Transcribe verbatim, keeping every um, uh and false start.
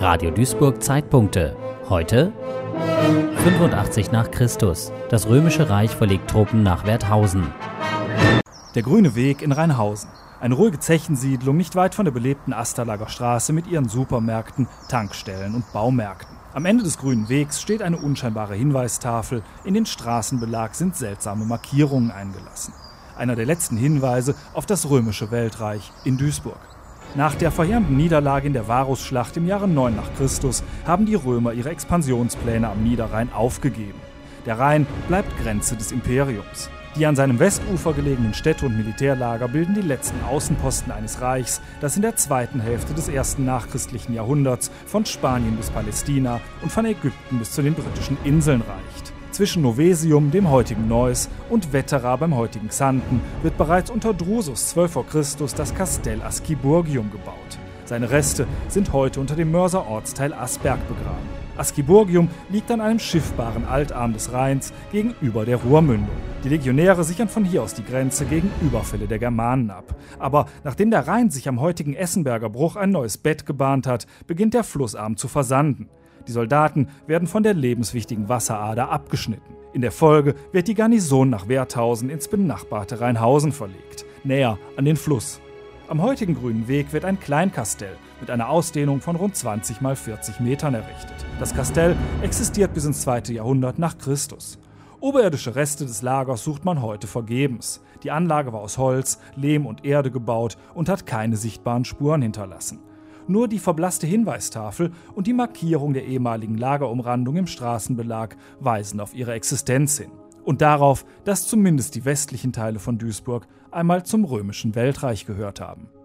Radio Duisburg Zeitpunkte. Heute fünfundachtzig nach Christus. Das Römische Reich verlegt Truppen nach Werthausen. Der Grüne Weg in Rheinhausen. Eine ruhige Zechensiedlung nicht weit von der belebten Asterlager Straße mit ihren Supermärkten, Tankstellen und Baumärkten. Am Ende des Grünen Wegs steht eine unscheinbare Hinweistafel. In den Straßenbelag sind seltsame Markierungen eingelassen. Einer der letzten Hinweise auf das römische Weltreich in Duisburg. Nach der verheerenden Niederlage in der Varusschlacht im Jahre neun nach Christus haben die Römer ihre Expansionspläne am Niederrhein aufgegeben. Der Rhein bleibt Grenze des Imperiums. Die an seinem Westufer gelegenen Städte und Militärlager bilden die letzten Außenposten eines Reichs, das in der zweiten Hälfte des ersten nachchristlichen Jahrhunderts von Spanien bis Palästina und von Ägypten bis zu den britischen Inseln reicht. Zwischen Novesium, dem heutigen Neuss, und Vetera beim heutigen Xanten wird bereits unter Drusus zwölf vor Christus das Kastell Asciburgium gebaut. Seine Reste sind heute unter dem Mörser Ortsteil Asberg begraben. Asciburgium liegt an einem schiffbaren Altarm des Rheins gegenüber der Ruhrmündung. Die Legionäre sichern von hier aus die Grenze gegen Überfälle der Germanen ab. Aber nachdem der Rhein sich am heutigen Essenberger Bruch ein neues Bett gebahnt hat, beginnt der Flussarm zu versanden. Die Soldaten werden von der lebenswichtigen Wasserader abgeschnitten. In der Folge wird die Garnison nach Werthausen ins benachbarte Rheinhausen verlegt, näher an den Fluss. Am heutigen Grünen Weg wird ein Kleinkastell mit einer Ausdehnung von rund zwanzig mal vierzig Metern errichtet. Das Kastell existiert bis ins zweite Jahrhundert nach Christus. Oberirdische Reste des Lagers sucht man heute vergebens. Die Anlage war aus Holz, Lehm und Erde gebaut und hat keine sichtbaren Spuren hinterlassen. Nur die verblasste Hinweistafel und die Markierung der ehemaligen Lagerumrandung im Straßenbelag weisen auf ihre Existenz hin. Und darauf, dass zumindest die westlichen Teile von Duisburg einmal zum römischen Weltreich gehört haben.